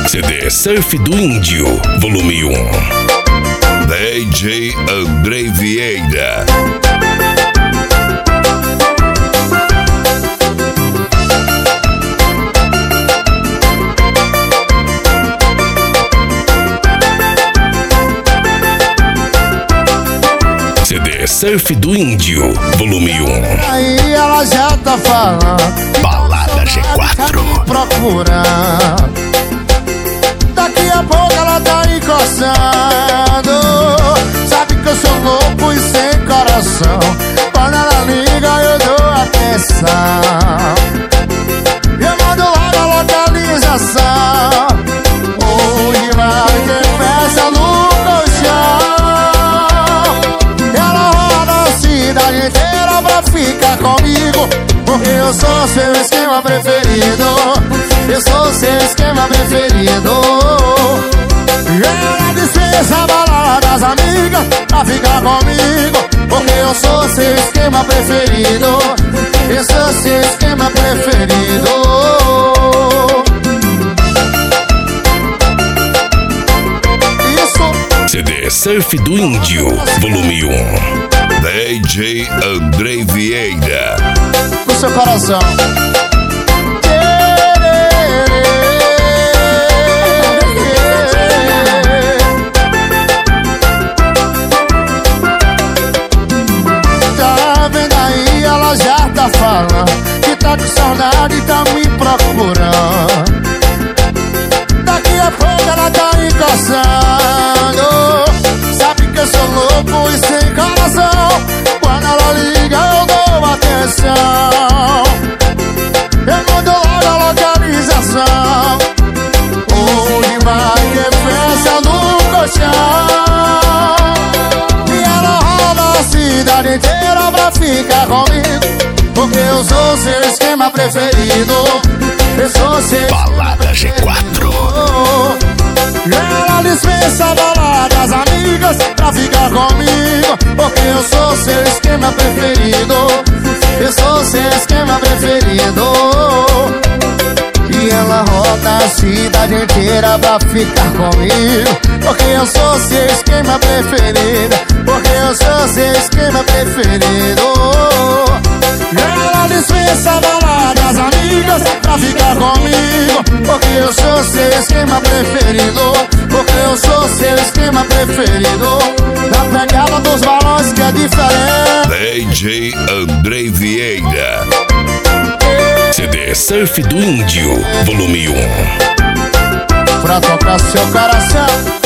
CD Surf do Índio, volume 1. DJ Andrei Vieira. CD Surf do Índio, volume 1. Aí ela já tá falando, Balada G4. Procurando. Daqui a pouco ela tá encostando. Sabe que eu sou louco e sem coração. Quando ela liga eu dou atenção. Eu mando logo a localização. Onde vai quem peça no colchão. Ela roda a cidade inteira pra ficar comigo, porque eu sou seu esquema preferido. Eu sou seu esquema preferido. Ela dispensa a balada das amigas pra ficar comigo, porque eu sou seu esquema preferido. Eu sou seu esquema preferido. Isso. CD Surf do Índio, volume 1. DJ Andrei Vieira. No seu coração. Tá vendo aí, ela já tá falando que tá com saudade e tá me procurando. Daqui a pouco ela tá encostando. Sabe que eu sou louco e sem coração. Quando ela liga eu dou atenção. Eu mando logo a localização. Onde vai que pensa no colchão. E ela roda a cidade inteira pra ficar comigo, porque eu sou seu esquema preferido. Eu sou seu Balada G4. Ela dispensa a balada das amigas pra ficar comigo, porque eu sou seu esquema preferido. Eu sou seu esquema preferido. E ela roda a cidade inteira pra ficar comigo, porque eu sou seu esquema preferido. Porque eu sou seu esquema preferido. Ela dispensa a balada das amigas pra ficar comigo, porque eu sou seu esquema preferido. Porque eu sou seu esquema preferido. Na pegada dos balões que é diferente. DJ Andrei Vieira. CD Surf do Índio, volume 1. Pra tocar seu coração.